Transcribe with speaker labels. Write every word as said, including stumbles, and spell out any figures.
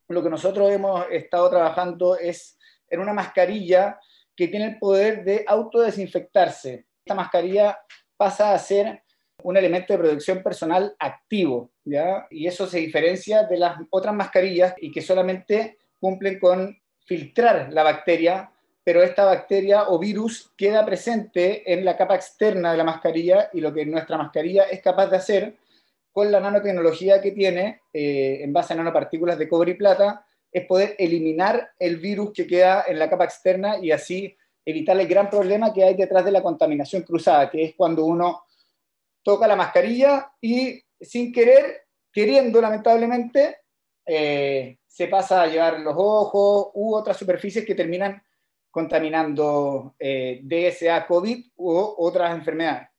Speaker 1: lo que nosotros hemos estado trabajando es en una mascarilla que tiene el poder de autodesinfectarse. Esta mascarilla pasa a ser un elemento de protección personal activo, ¿ya? Y eso se diferencia de las otras mascarillas y que solamente cumplen con filtrar la bacteria, pero esta bacteria o virus queda presente en la capa externa de la mascarilla, y lo que nuestra mascarilla es capaz de hacer con la nanotecnología que tiene, eh, en base a nanopartículas de cobre y plata, es poder eliminar el virus que queda en la capa externa y así evitar el gran problema que hay detrás de la contaminación cruzada, que es cuando uno toca la mascarilla y sin querer, queriendo lamentablemente, eh, se pasa a llevar los ojos u otras superficies que terminan contaminando eh, D S A, COVID u otras enfermedades.